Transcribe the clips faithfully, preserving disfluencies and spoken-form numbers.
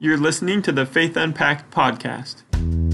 You're listening to the Faith Unpacked podcast.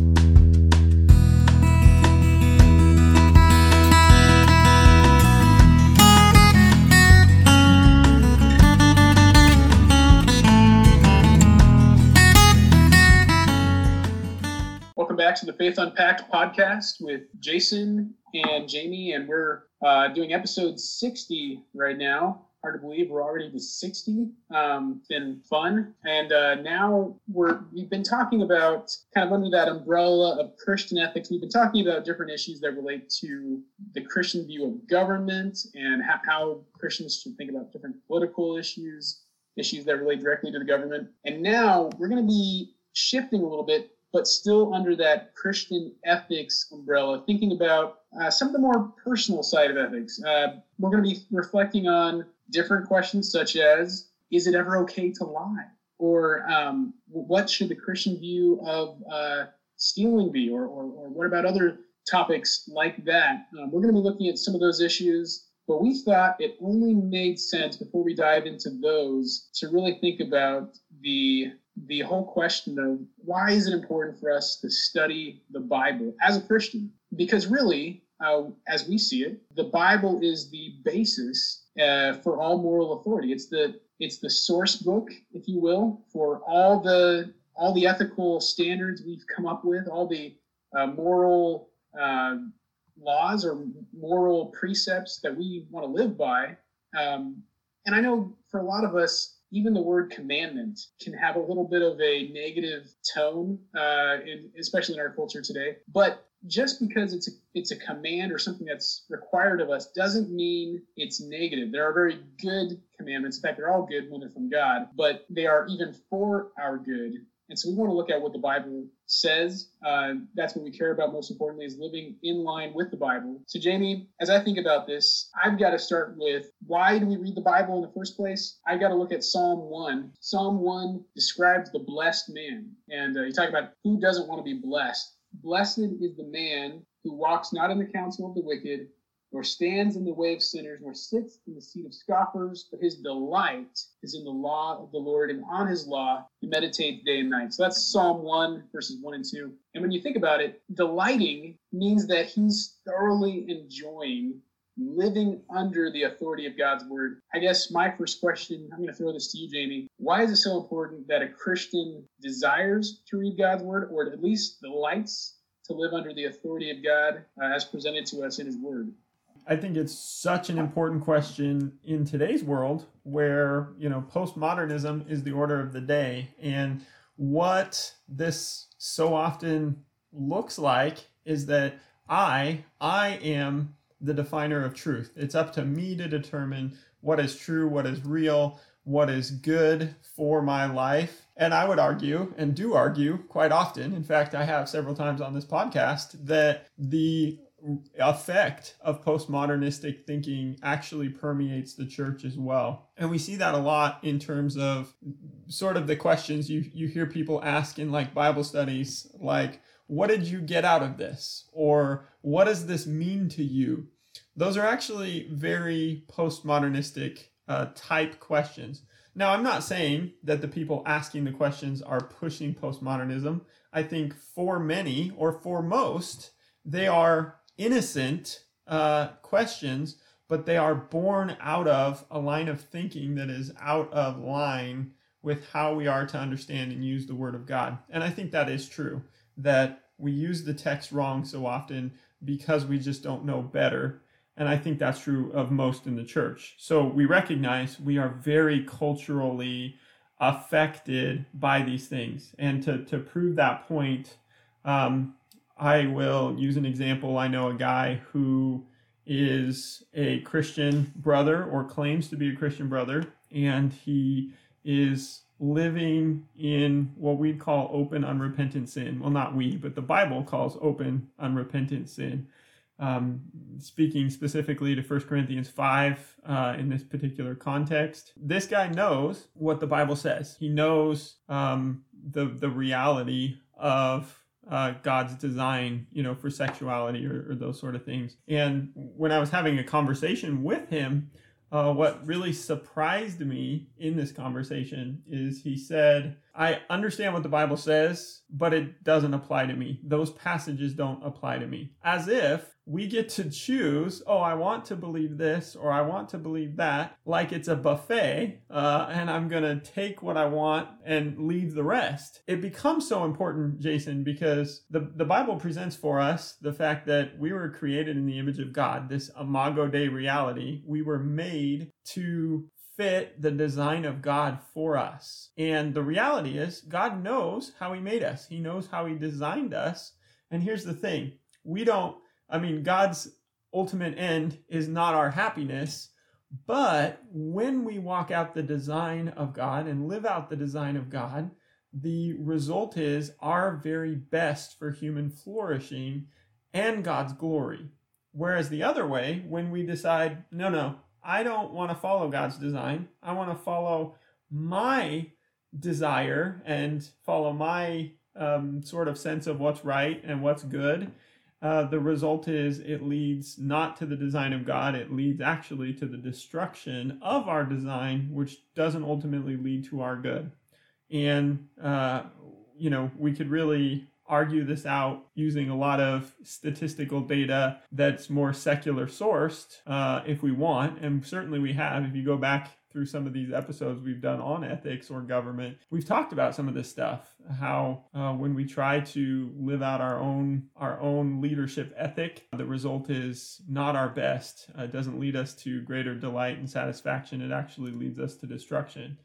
Welcome back to the Faith Unpacked podcast with Jason and Jamie, and we're uh, doing episode sixty right now. Hard to believe we're already to sixty. Um, it's been fun, and uh, now we're we've been talking about kind of under that umbrella of Christian ethics. We've been talking about different issues that relate to the Christian view of government and how, how Christians should think about different political issues, issues that relate directly to the government. And now we're going to be shifting a little bit, but still under that Christian ethics umbrella, thinking about uh, some of the more personal side of ethics. Uh, we're going to be reflecting on different questions such as, is it ever okay to lie? Or um, what should the Christian view of uh, stealing be? Or, or, or what about other topics like that? Um, we're going to be looking at some of those issues, but we thought it only made sense before we dive into those to really think about the the whole question of why is it important for us to study the Bible as a Christian? Because really, uh, as we see it, the Bible is the basis uh, for all moral authority. It's the it's the source book, if you will, for all the all the ethical standards we've come up with, all the uh, moral uh, laws or moral precepts that we want to live by. Um, and I know for a lot of us, even the word commandment can have a little bit of a negative tone, uh, in, especially in our culture today. But just because it's a, it's a command or something that's required of us doesn't mean it's negative. There are very good commandments. In fact, they're all good when they're from God, but they are even for our good. And so we want to look at what the Bible says. Uh, that's what we care about most importantly, is living in line with the Bible. So Jamie, as I think about this, I've got to start with, why do we read the Bible in the first place? I've got to look at Psalm one. Psalm one describes the blessed man. And uh, you talk about who doesn't want to be blessed. Blessed is the man who walks not in the counsel of the wicked, nor stands in the way of sinners, nor sits in the seat of scoffers, but his delight is in the law of the Lord, and on his law he meditates day and night. So that's Psalm one, verses one and two. And when you think about it, delighting means that he's thoroughly enjoying living under the authority of God's word. I guess my first question, I'm going to throw this to you, Jamie. Why is it so important that a Christian desires to read God's word, or at least delights to live under the authority of God uh, as presented to us in his word? I think it's such an important question in today's world where, you know, postmodernism is the order of the day. And what this so often looks like is that I, I am the definer of truth. It's up to me to determine what is true, what is real, what is good for my life. And I would argue, and do argue quite often, in fact, I have several times on this podcast, that the effect of postmodernistic thinking actually permeates the church as well. And we see that a lot in terms of sort of the questions you, you hear people ask in like Bible studies, like, what did you get out of this? Or what does this mean to you? Those are actually very postmodernistic uh, type questions. Now, I'm not saying that the people asking the questions are pushing postmodernism. I think for many, or for most, they are innocent uh, questions, but they are born out of a line of thinking that is out of line with how we are to understand and use the Word of God. And I think that is true, that we use the text wrong so often because we just don't know better. And I think that's true of most in the church. So we recognize we are very culturally affected by these things. And to, to prove that point, um, I will use an example. I know a guy who is a Christian brother or claims to be a Christian brother, and he is living in what we'd call open unrepentant sin. Well, not we, but the Bible calls open unrepentant sin. Um, speaking specifically to First Corinthians five uh, in this particular context, this guy knows what the Bible says. He knows um, the the reality of Uh, God's design, you know, for sexuality or, or those sort of things. And when I was having a conversation with him, uh, what really surprised me in this conversation is he said, I understand what the Bible says, but it doesn't apply to me. Those passages don't apply to me. As if we get to choose, oh, I want to believe this or I want to believe that, like it's a buffet, uh, and I'm going to take what I want and leave the rest. It becomes so important, Jason, because the, the Bible presents for us the fact that we were created in the image of God, this imago Dei reality. We were made to fit the design of God for us. And the reality is, God knows how he made us. He knows how he designed us. And here's the thing. We don't, I mean, God's ultimate end is not our happiness, but when we walk out the design of God and live out the design of God, the result is our very best for human flourishing and God's glory. Whereas the other way, when we decide, no, no, I don't want to follow God's design. I want to follow my desire and follow my um, sort of sense of what's right and what's good. Uh, the result is it leads not to the design of God. It leads actually to the destruction of our design, which doesn't ultimately lead to our good. And, uh, you know, we could really argue this out using a lot of statistical data that's more secular sourced uh, if we want. And certainly we have. If you go back through some of these episodes we've done on ethics or government, we've talked about some of this stuff, how uh, when we try to live out our own our own leadership ethic, the result is not our best. Uh, it doesn't lead us to greater delight and satisfaction. It actually leads us to destruction.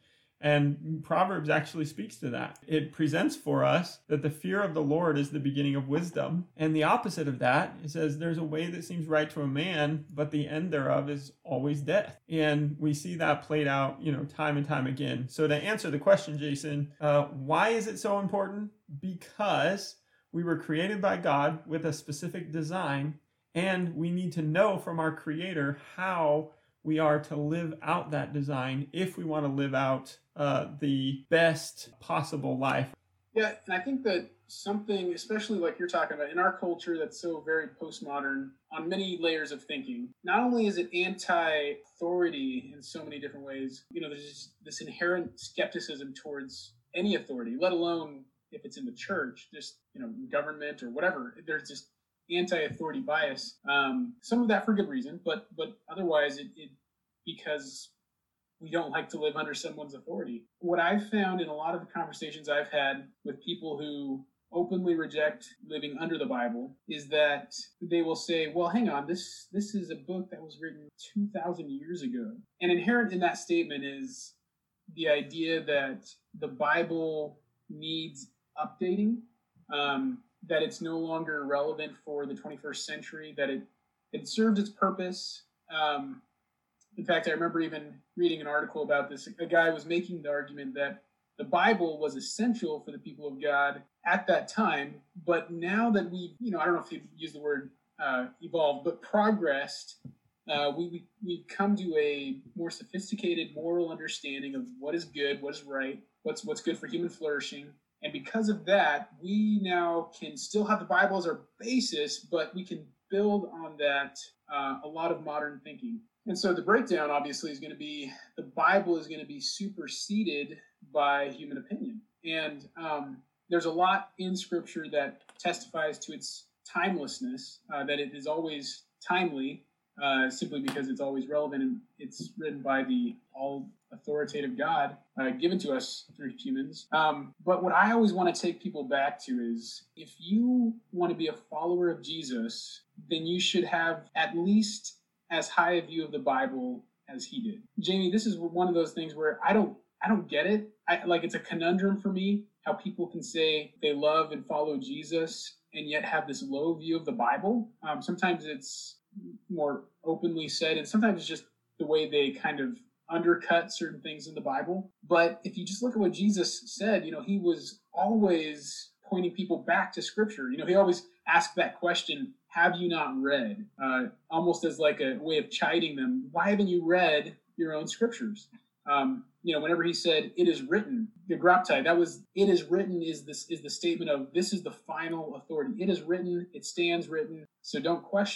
And Proverbs actually speaks to that. It presents for us that the fear of the Lord is the beginning of wisdom. And the opposite of that, it says there's a way that seems right to a man, but the end thereof is always death. And we see that played out, you know, time and time again. So to answer the question, Jason, uh, why is it so important? Because we were created by God with a specific design, and we need to know from our Creator how we are to live out that design if we want to live out uh, the best possible life. Yeah, and I think that something, especially like you're talking about, in our culture that's so very postmodern on many layers of thinking, not only is it anti-authority in so many different ways, you know, there's just this inherent skepticism towards any authority, let alone if it's in the church, just, you know, government or whatever. There's just anti-authority bias. Um, some of that for good reason, but but otherwise it, it because we don't like to live under someone's authority. What I've found in a lot of the conversations I've had with people who openly reject living under the Bible is that they will say, well, hang on, this this is a book that was written two thousand years ago. And inherent in that statement is the idea that the Bible needs updating, um, that it's no longer relevant for the twenty-first century, that it, it served its purpose. Um, in fact, I remember even reading an article about this. A guy was making the argument that the Bible was essential for the people of God at that time, but now that we, you know, I don't know if you use the word uh, evolved, but progressed, uh, we, we, we've come to a more sophisticated moral understanding of what is good, what is right, what's what's good for human flourishing. And because of that, we now can still have the Bible as our basis, but we can build on that uh, a lot of modern thinking. And so the breakdown, obviously, is going to be the Bible is going to be superseded by human opinion. And um, there's a lot in Scripture that testifies to its timelessness, uh, that it is always timely, uh, simply because it's always relevant, and it's written by the all authoritative God uh, given to us through humans. Um, but what I always want to take people back to is, if you want to be a follower of Jesus, then you should have at least as high a view of the Bible as he did. Jamie, this is one of those things where I don't I don't get it. I, like, it's a conundrum for me how people can say they love and follow Jesus and yet have this low view of the Bible. Um, sometimes it's more openly said, and sometimes it's just the way they kind of undercut certain things in the Bible. But if you just look at what Jesus said, you know, he was always pointing people back to Scripture. You know, he always asked that question, have you not read? Uh, almost as like a way of chiding them. Why haven't you read your own Scriptures? Um, you know, whenever he said, it is written, the graptai, that was, it is written is this is the statement of, this is the final authority. It is written, it stands written, so don't question it.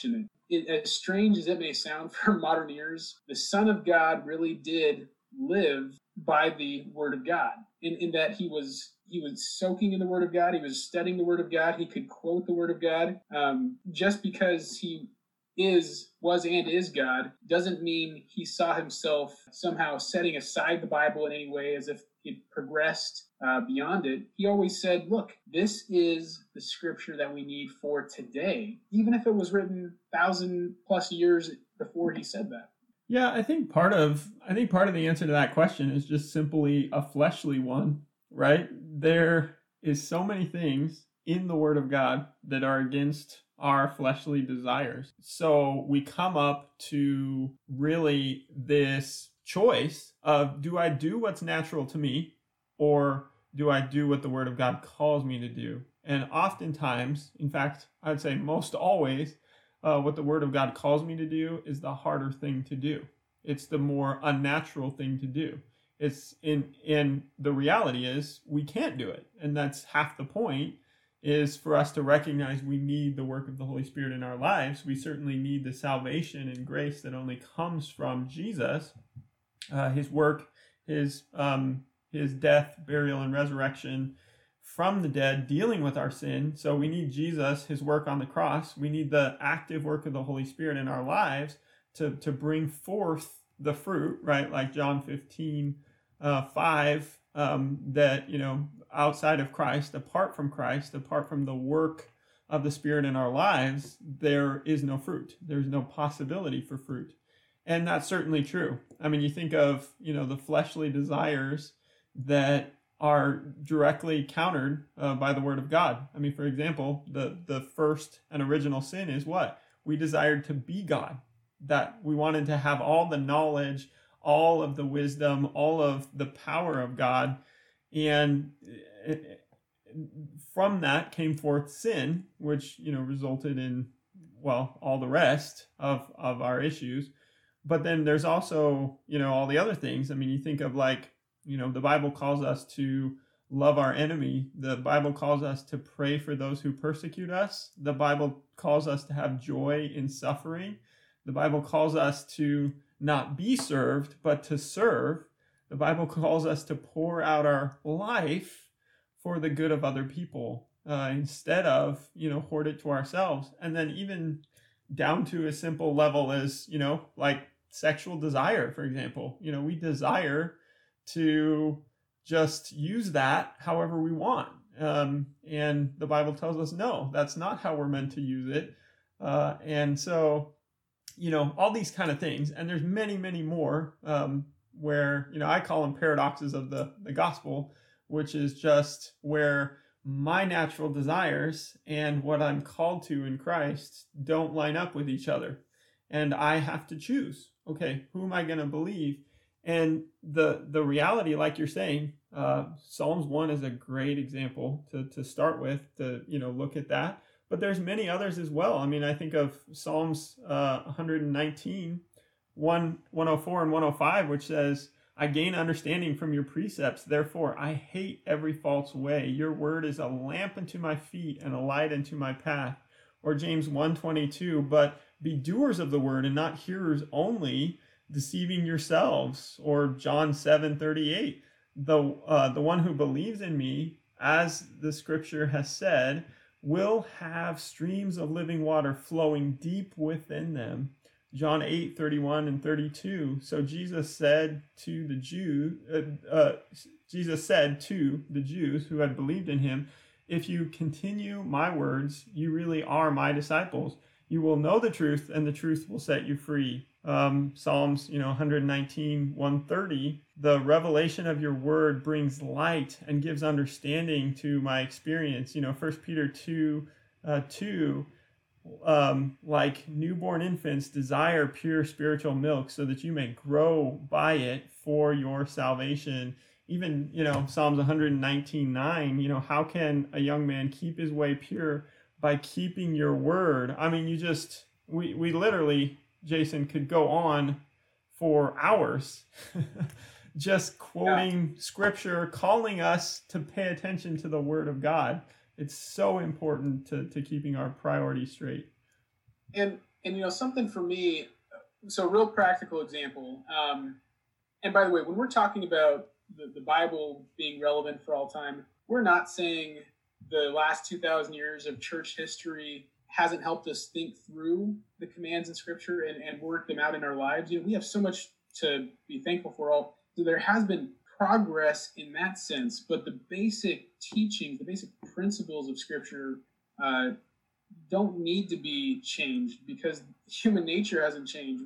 it, as strange as it may sound for modern ears, the Son of God really did live by the Word of God, in, in that he was he was soaking in the Word of God, he was studying the Word of God, he could quote the Word of God. Um, just because he is, was, and is God doesn't mean he saw himself somehow setting aside the Bible in any way as if it progressed uh, beyond it. He always said, look, this is the scripture that we need for today, even if it was written thousand plus years before he said that. Yeah, I think part of I think part of the answer to that question is just simply a fleshly one, right? There is so many things in the Word of God that are against our fleshly desires. So we come up to really this choice of, do I do what's natural to me, or do I do what the Word of God calls me to do? And oftentimes, in fact, I would say most always, uh, what the Word of God calls me to do is the harder thing to do. It's the more unnatural thing to do. It's in, in the reality is we can't do it. And that's half the point, is for us to recognize we need the work of the Holy Spirit in our lives. We certainly need the salvation and grace that only comes from Jesus, uh, his work, his um, his death, burial, and resurrection from the dead, dealing with our sin. So we need Jesus, his work on the cross. We need the active work of the Holy Spirit in our lives to, to bring forth the fruit, right? Like John fifteen, uh, five, um, that, you know, outside of Christ, apart from Christ, apart from the work of the Spirit in our lives, there is no fruit. There's no possibility for fruit. And that's certainly true. I mean, you think of, you know, the fleshly desires that are directly countered uh, by the Word of God. I mean, for example, the, the first and original sin is what? We desired to be God, that we wanted to have all the knowledge, all of the wisdom, all of the power of God. And from that came forth sin, which, you know, resulted in, well, all the rest of, of our issues. But then there's also, you know, all the other things. I mean, you think of, like, you know, the Bible calls us to love our enemy. The Bible calls us to pray for those who persecute us. The Bible calls us to have joy in suffering. The Bible calls us to not be served, but to serve. The Bible calls us to pour out our life for the good of other people, uh, instead of, you know, hoard it to ourselves. And then even down to a simple level as, you know, like sexual desire, for example. You know, we desire to just use that however we want. Um, and the Bible tells us, no, that's not how we're meant to use it. Uh, and so, you know, all these kind of things. And there's many, many more um, where, you know, I call them paradoxes of the, the gospel, which is just where my natural desires and what I'm called to in Christ don't line up with each other. And I have to choose, okay, who am I going to believe? And the the reality, like you're saying, uh, Psalms one is a great example to, to start with, to, you know, look at that. But there's many others as well. I mean, I think of Psalms uh, one nineteen, one, one oh four and one oh five, which says, I gain understanding from your precepts. Therefore, I hate every false way. Your word is a lamp unto my feet and a light unto my path. Or James one twenty-two, but be doers of the word and not hearers only, deceiving yourselves. Or John seven thirty-eight, the uh, the one who believes in me, as the scripture has said, will have streams of living water flowing deep within them. John eight thirty-one and thirty-two. So Jesus said to the Jew, uh, uh, Jesus said to the Jews who had believed in him, if you continue my words, you really are my disciples. You will know the truth, and the truth will set you free. Um, Psalms, you know, one nineteen, one thirty, the revelation of your word brings light and gives understanding to my experience. You know, First Peter two, uh, two, um, like newborn infants desire pure spiritual milk so that you may grow by it for your salvation. Even, you know, Psalms one nineteen, nine, you know, how can a young man keep his way pure? By keeping your word. I mean, you just, we, we literally, Jason, could go on for hours just quoting yeah. scripture, calling us to pay attention to the word of God. It's so important to, to keeping our priorities straight. And And, you know, something for me, so a real practical example. Um, and by the way, when we're talking about the, the Bible being relevant for all time, we're not saying the last two thousand years of church history hasn't helped us think through the commands in Scripture and, and work them out in our lives. You know, we have so much to be thankful for. All so there has been progress in that sense, but the basic teachings, the basic principles of Scripture uh, don't need to be changed because human nature hasn't changed.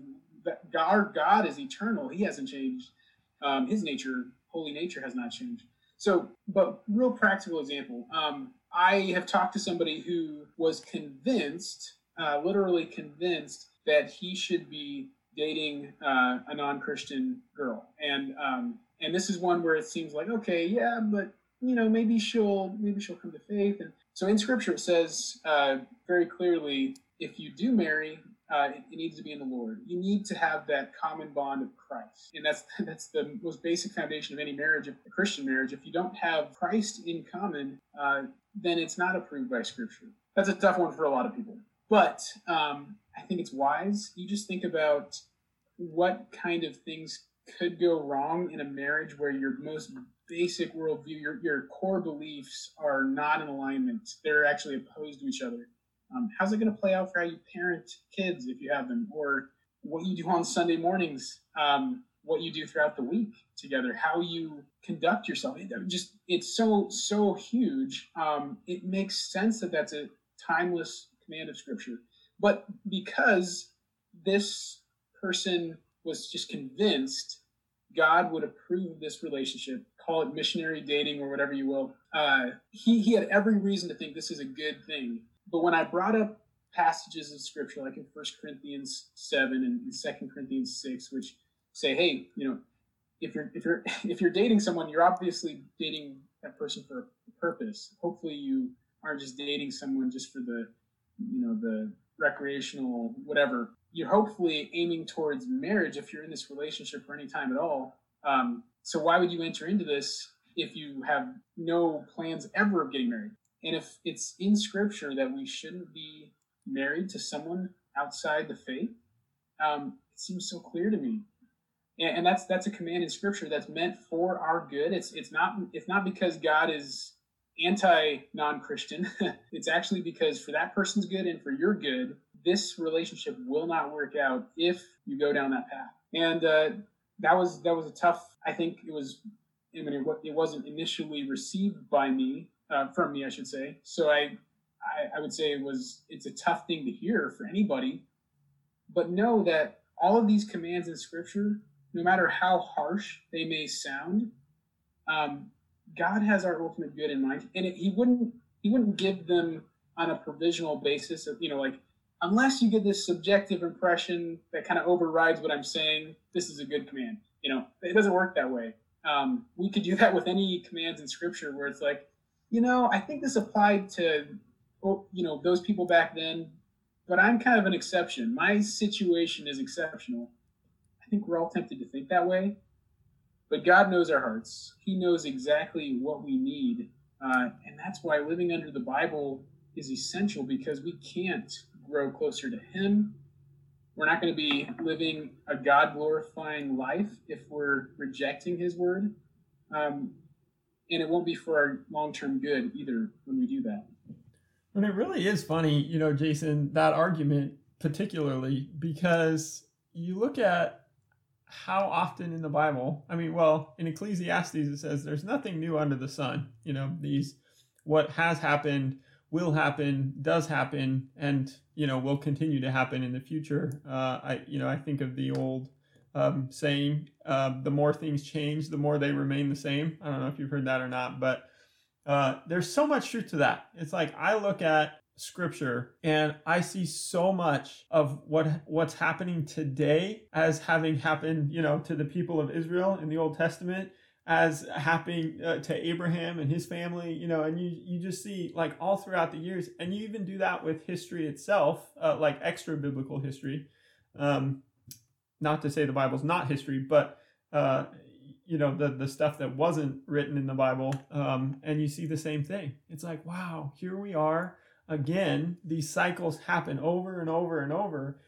Our God is eternal. He hasn't changed. Um, his nature, holy nature, has not changed. So, but real practical example, um, I have talked to somebody who was convinced, uh, literally convinced, that he should be dating uh, a non-Christian girl. And um, and this is one where it seems like, okay, yeah, but you know, maybe she'll maybe she'll come to faith. And so in Scripture it says uh, very clearly, if you do marry, uh, it, it needs to be in the Lord. You need to have that common bond of Christ, and that's that's the most basic foundation of any marriage, a Christian marriage. If you don't have Christ in common, uh, then it's not approved by Scripture. That's a tough one for a lot of people, but um, I think it's wise. You just think about what kind of things could go wrong in a marriage where your most basic worldview, your, your core beliefs are not in alignment. They're actually opposed to each other. Um, how's it going to play out for how you parent kids if you have them, or what you do on Sunday mornings, um, what you do throughout the week together, how you conduct yourself? It just it's so so huge. Um, it makes sense that that's a timeless command of Scripture, but because this person was just convinced God would approve this relationship, call it missionary dating or whatever you will, uh, he he had every reason to think this is a good thing. But when I brought up passages of Scripture, like in First Corinthians seven and in Second Corinthians six, which say, hey, you know, if you're if you're if you're dating someone, you're obviously dating that person for a purpose. Hopefully, you aren't just dating someone just for the, you know, the recreational whatever. You're hopefully aiming towards marriage if you're in this relationship for any time at all. Um, so why would you enter into this if you have no plans ever of getting married? And if it's in Scripture that we shouldn't be married to someone outside the faith, um, it seems so clear to me. And, and that's that's a command in Scripture that's meant for our good. It's it's not it's not because God is anti-non-Christian. It's actually because for that person's good and for your good, this relationship will not work out if you go down that path. And uh, that was that was a tough. I think it was. I mean, it, it wasn't initially received by me. Uh, from me, I should say. So I, I, I would say it was. It's a tough thing to hear for anybody, but know that all of these commands in Scripture, no matter how harsh they may sound, um, God has our ultimate good in mind, and it, He wouldn't. He wouldn't give them on a provisional basis of, you know, like, unless you get this subjective impression that kind of overrides what I'm saying, this is a good command. You know, it doesn't work that way. Um, we could do that with any commands in Scripture, where it's like, you know, I think this applied to, you know, those people back then, but I'm kind of an exception. My situation is exceptional. I think we're all tempted to think that way, but God knows our hearts. He knows exactly what we need, uh, and that's why living under the Bible is essential, because we can't grow closer to Him. We're not going to be living a God-glorifying life if we're rejecting His word. Um, And it won't be for our long-term good either when we do that. And it really is funny, you know, Jason, that argument particularly, because you look at how often in the Bible, I mean, well, in Ecclesiastes, it says there's nothing new under the sun. You know, these, what has happened, will happen, does happen, and, you know, will continue to happen in the future. Uh, I, you know, I think of the old Um, saying uh, the more things change, the more they remain the same. I don't know if you've heard that or not, but uh, there's so much truth to that. It's like I look at Scripture and I see so much of what what's happening today as having happened, you know, to the people of Israel in the Old Testament, as happening uh, to Abraham and his family, you know, and you you just see like all throughout the years, and you even do that with history itself, uh, like extra biblical history. Um, Not to say the Bible's not history, but, uh, you know, the, the stuff that wasn't written in the Bible. Um, and you see the same thing. It's like, wow, here we are again. These cycles happen over and over and over.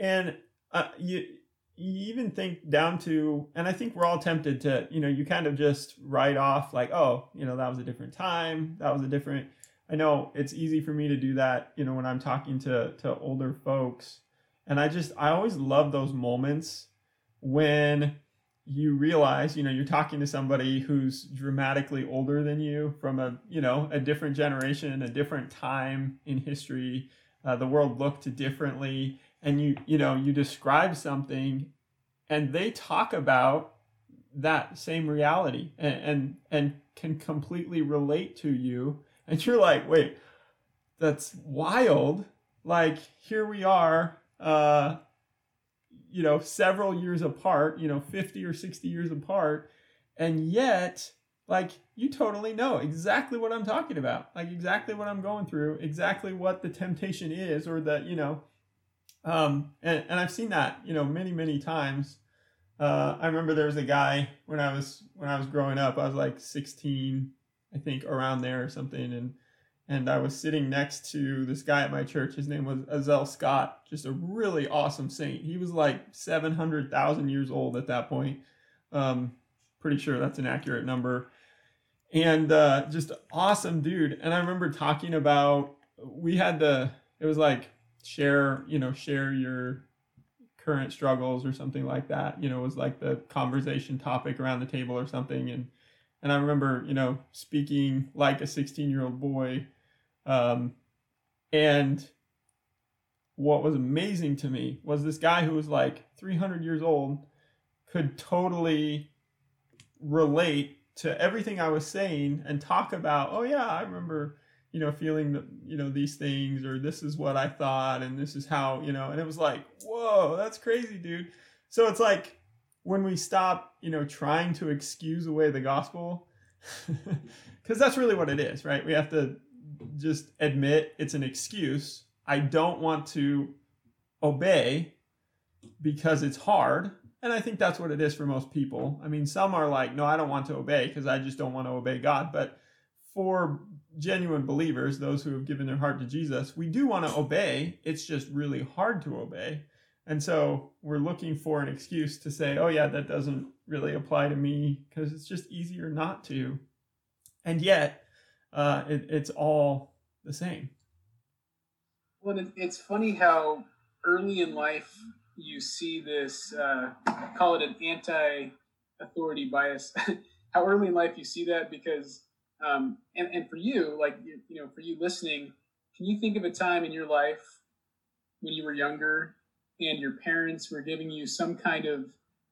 And uh, you, you even think down to, and I think we're all tempted to, you know, you kind of just write off like, oh, you know, that was a different time. That was a different, I know it's easy for me to do that, you know, when I'm talking to, to older folks. And I just, I always love those moments when you realize, you know, you're talking to somebody who's dramatically older than you from a, you know, a different generation, a different time in history. Uh, the world looked differently. And you, you know, you describe something and they talk about that same reality and, and, and can completely relate to you. And you're like, wait, that's wild. Like, here we are, uh, you know, several years apart, you know, fifty or sixty years apart. And yet, like, you totally know exactly what I'm talking about, like exactly what I'm going through, exactly what the temptation is, or the, you know, um, and, and I've seen that, you know, many, many times. Uh, I remember there was a guy when I was, when I was growing up, I was like sixteen, I think around there or something. And, and I was sitting next to this guy at my church. His name was Azel Scott, just a really awesome saint. He was like seven hundred thousand years old at that point. Um, pretty sure that's an accurate number. And uh, just awesome dude. And I remember talking about, we had the, it was like share, you know, share your current struggles or something like that. You know, it was like the conversation topic around the table or something. And and I remember, you know, speaking like a sixteen-year-old boy. Um, and what was amazing to me was this guy who was like three hundred years old could totally relate to everything I was saying and talk about, oh yeah, I remember, you know, feeling that, you know, these things, or this is what I thought, and this is how, you know, and it was like, whoa, that's crazy, dude. So it's like when we stop, you know, trying to excuse away the gospel, because that's really what it is, right? We have to just admit it's an excuse. I don't want to obey because it's hard. And I think that's what it is for most people. I mean, some are like, no, I don't want to obey because I just don't want to obey God. But for genuine believers, those who have given their heart to Jesus, we do want to obey. It's just really hard to obey. And so we're looking for an excuse to say, oh yeah, that doesn't really apply to me because it's just easier not to. And yet, uh, it, it's all the same. Well, it's funny how early in life you see this, uh, call it an anti-authority bias, how early in life you see that because, um, and, and for you, like, you, you know, for you listening, can you think of a time in your life when you were younger and your parents were giving you some kind of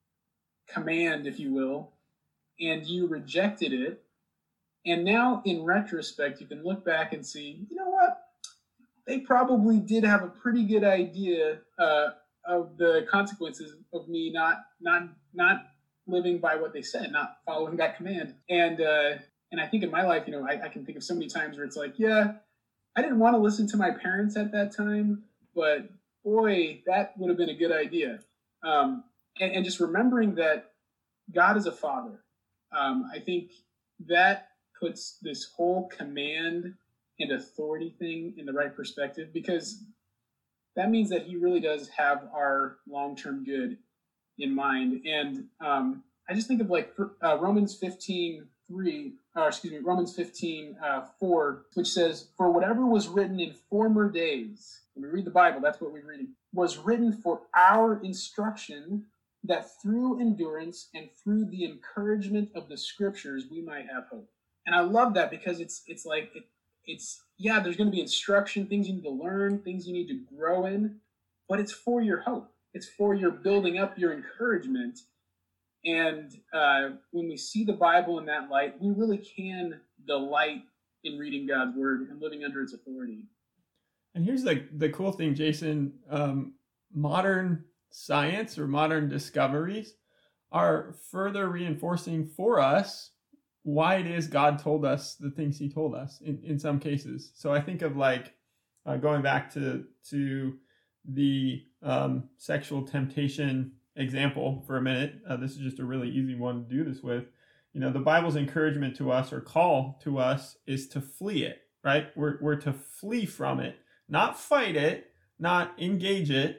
command, if you will, and you rejected it? And now in retrospect, you can look back and see, you know what? They probably did have a pretty good idea uh, of the consequences of me not not not living by what they said, not following that command. And uh, and I think in my life, you know, I, I can think of so many times where it's like, yeah, I didn't want to listen to my parents at that time, but boy, that would have been a good idea. Um, and, and just remembering that God is a father, um, I think that puts this whole command and authority thing in the right perspective, because that means that he really does have our long-term good in mind. And um, I just think of like uh, Romans fifteen three, or excuse me, Romans fifteen four, which says, "For whatever was written in former days," when we read the Bible, that's what we're reading, "was written for our instruction, that through endurance and through the encouragement of the scriptures we might have hope." And I love that because it's it's like it, it's yeah, there's going to be instruction, things you need to learn, things you need to grow in, but it's for your hope. It's for your building up, your encouragement. And uh, when we see the Bible in that light, we really can delight in reading God's word and living under its authority. And here's the the cool thing, Jason. Um, modern science or modern discoveries are further reinforcing for us why it is God told us the things he told us in, in some cases. So I think of like uh, going back to to the um, sexual temptation example for a minute. Uh, this is just a really easy one to do this with. You know, the Bible's encouragement to us or call to us is to flee it, right? We're, we're to flee from it, not fight it, not engage it,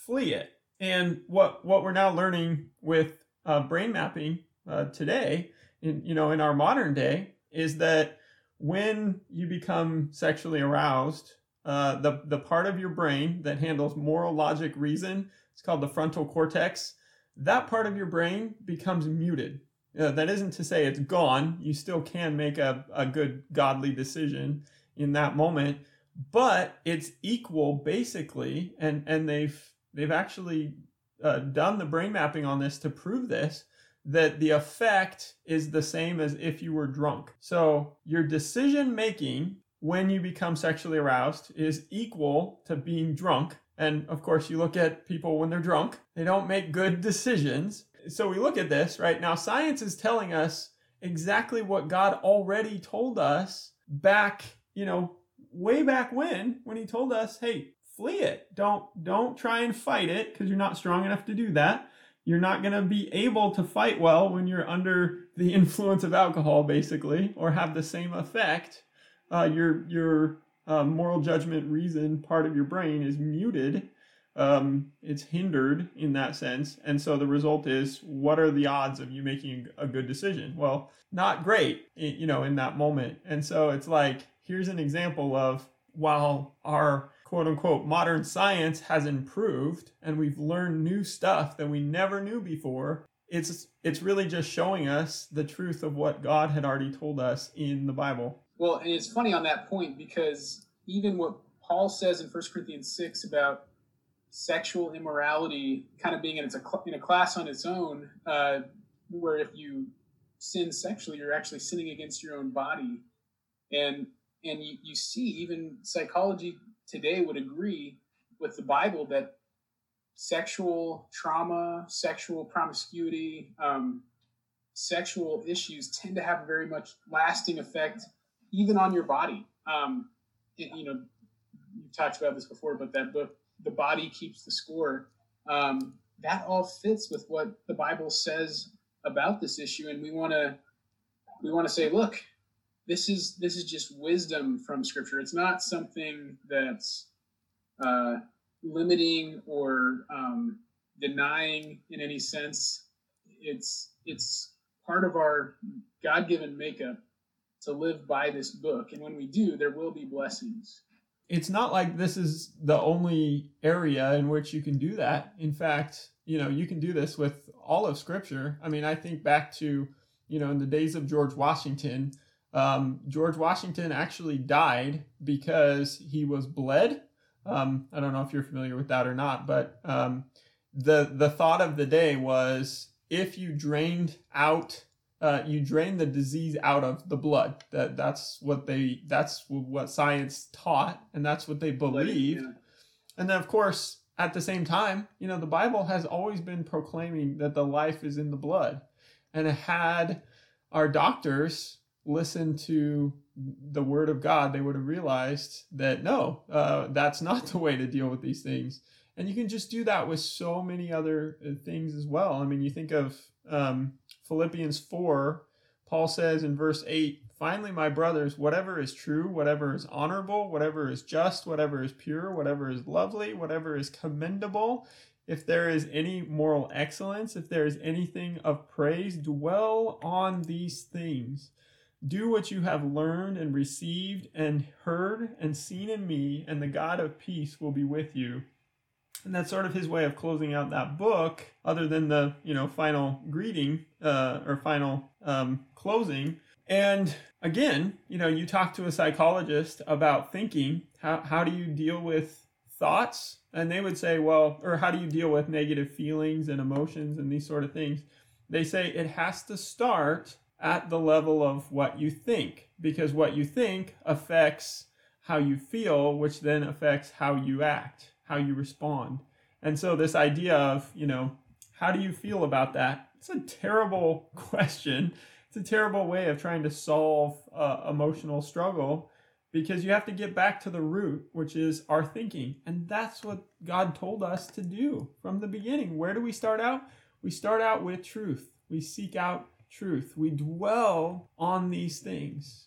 flee it. And what what we're now learning with uh, brain mapping uh, today, in you know in our modern day, is that when you become sexually aroused, uh, the the part of your brain that handles moral, logic, reason, it's called the frontal cortex. That part of your brain becomes muted. Uh, that isn't to say it's gone. You still can make a, a good godly decision in that moment, but it's equal basically, and and they've they've actually uh, done the brain mapping on this to prove this, that the effect is the same as if you were drunk. So your decision making when you become sexually aroused is equal to being drunk. And of course, you look at people when they're drunk, they don't make good decisions. So we look at this right now. Science is telling us exactly what God already told us back, you know, way back when, when he told us, hey, flee it. Don't, don't try and fight it because you're not strong enough to do that. You're not going to be able to fight well when you're under the influence of alcohol, basically, or have the same effect. Uh, your, your uh, moral judgment reason part of your brain is muted. Um, it's hindered in that sense. And so the result is, what are the odds of you making a good decision? Well, not great, you know, in that moment. And so it's like, here's an example of, while our quote unquote modern science has improved and we've learned new stuff that we never knew before, it's it's really just showing us the truth of what God had already told us in the Bible. Well, and it's funny on that point, because even what Paul says in First Corinthians six about sexual immorality kind of being in, its a, in a class on its own, uh, where if you sin sexually, you're actually sinning against your own body. And and you, you see, even psychology today would agree with the Bible that sexual trauma, sexual promiscuity, um, sexual issues tend to have a very much lasting effect, even on your body. Um, it, you know, you've talked about this before, but that book, The Body Keeps the Score, um, that all fits with what the Bible says about this issue. And we want to, we want to say, look, this is, this is just wisdom from Scripture. It's not something that's uh, limiting or um, denying in any sense. It's, it's part of our God-given makeup to live by this book. And when we do, there will be blessings. It's not like this is the only area in which you can do that. In fact, you know, you can do this with all of Scripture. I mean, I think back to, you know, in the days of George Washington, um, George Washington actually died because he was bled. Um, I don't know if you're familiar with that or not, but um, the the thought of the day was, if you drained out Uh, you drain the disease out of the blood. That that's what they that's what science taught, and that's what they believed. Yeah. And then, of course, at the same time, you know, the Bible has always been proclaiming that the life is in the blood. And had our doctors listened to the Word of God, they would have realized that no, uh, that's not the way to deal with these things. And you can just do that with so many other things as well. I mean, you think of um, Philippians four, Paul says in verse eight, "Finally, my brothers, whatever is true, whatever is honorable, whatever is just, whatever is pure, whatever is lovely, whatever is commendable, if there is any moral excellence, if there is anything of praise, dwell on these things. Do what you have learned and received and heard and seen in me, and the God of peace will be with you." And that's sort of his way of closing out that book, other than the, you know, final greeting uh, or final um, closing. And again, you know, you talk to a psychologist about thinking, how, how do you deal with thoughts? And they would say, well, or how do you deal with negative feelings and emotions and these sort of things? They say it has to start at the level of what you think, because what you think affects how you feel, which then affects how you act, how you respond. And so this idea of, you know, how do you feel about that? It's a terrible question. It's a terrible way of trying to solve uh, emotional struggle, because you have to get back to the root, which is our thinking. And that's what God told us to do from the beginning. Where do we start out? We start out with truth. We seek out truth. We dwell on these things.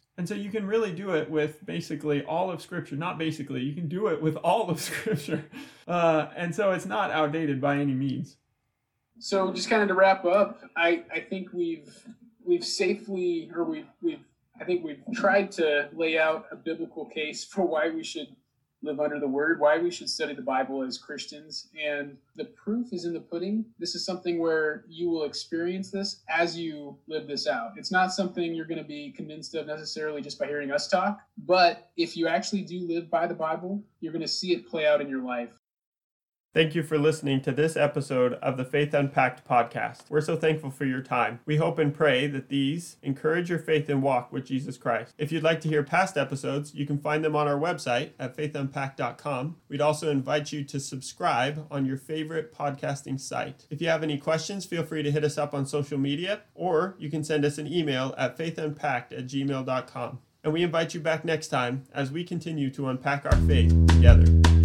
And so you can really do it with basically all of Scripture. Not basically, you can do it with all of Scripture. Uh, and so it's not outdated by any means. So just kind of to wrap up, I, I think we've we've safely, or we've, we've I think we've tried to lay out a biblical case for why we should live under the Word, why we should study the Bible as Christians. And the proof is in the pudding. This is something where you will experience this as you live this out. It's not something you're going to be convinced of necessarily just by hearing us talk. But if you actually do live by the Bible, you're going to see it play out in your life. Thank you for listening to this episode of the Faith Unpacked podcast. We're so thankful for your time. We hope and pray that these encourage your faith and walk with Jesus Christ. If you'd like to hear past episodes, you can find them on our website at faith unpacked dot com. We'd also invite you to subscribe on your favorite podcasting site. If you have any questions, feel free to hit us up on social media, or you can send us an email at faith unpacked at gmail dot com. And we invite you back next time as we continue to unpack our faith together.